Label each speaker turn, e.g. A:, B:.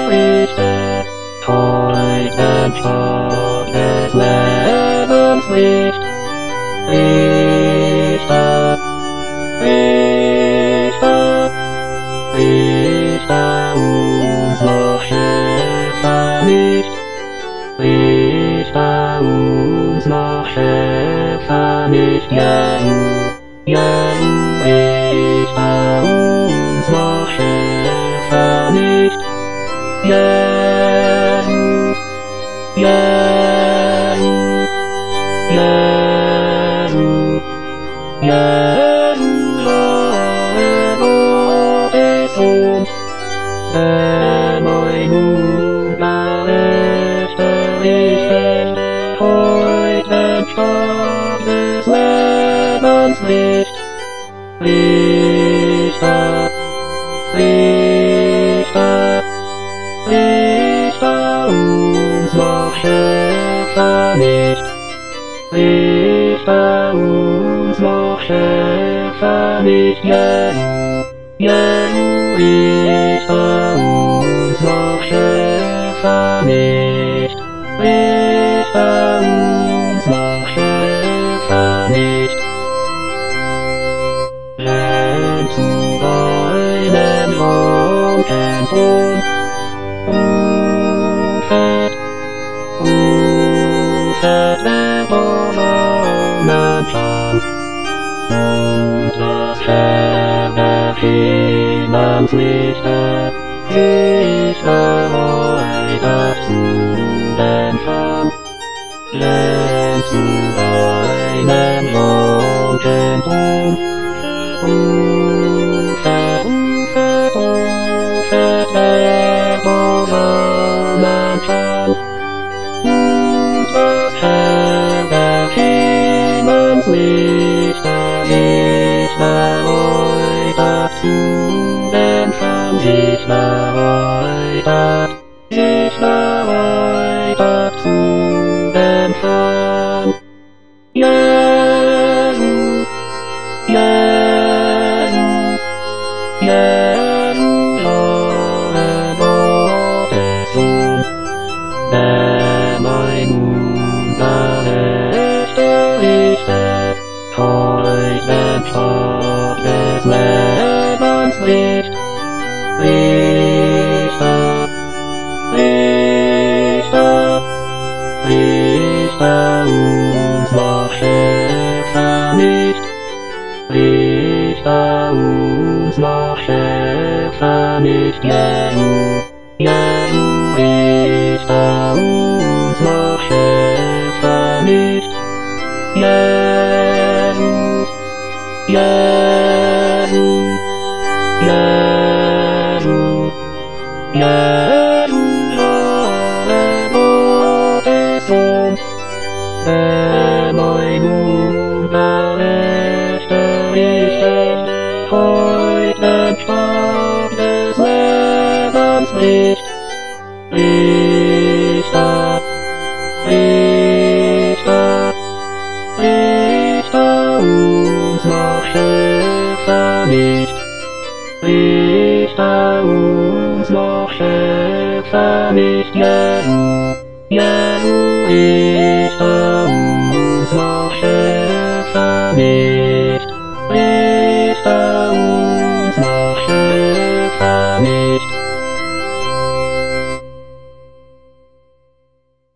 A: Lichte, heute Tag des Lebens Licht. Lichter, Lichter, Lichter unser Schöpfer nicht. Lichter unser Schöpfer nicht, Jesu, Jesu, Lichter unser Schöpfer nicht. Jesu, Jesu, Jesu, Jesu, Gottes Sohn, der mein unverletzter Licht, heute Tag des Lebens Licht. Lichter, Lichter, Lichter unser Schöpfer nicht. Lichter unser Schöpfer nicht, Jesu, Jesu, Lichter unser Schöpfer nicht. Lichter unser Schöpfer nicht. Renn zu deinem Wolkenthron, rufet verborgenen Plan, und das Herr der Himmelslichter sich erläutert zu den Fern. Renn zu deinem Wolkenthron, rufet verborgenen Plan, und das Herr der Himmelslichter sich erläutert zu den Fern, sich erläutert zu den Fern. Jesu, Jesu, Jesu, Gottes Sohn, der mein unverletzter Richter, heute Tag des Lebens Licht. Lichter, Lichter, Lichter unser Schöpfer nicht. Lichter unser Schöpfer nicht, Jesu, Jesu, Lichter unser Schöpfer nicht. Jesu, Jesu, Jesu, Jesu, Gottes Sohn, der mein unverletzter Richter, heute Tag des Lebens Licht. Lichter, Lichter, Lichter unser Schöpfer nicht. Lichter unser Schöpfer nicht, Jesu, Jesu,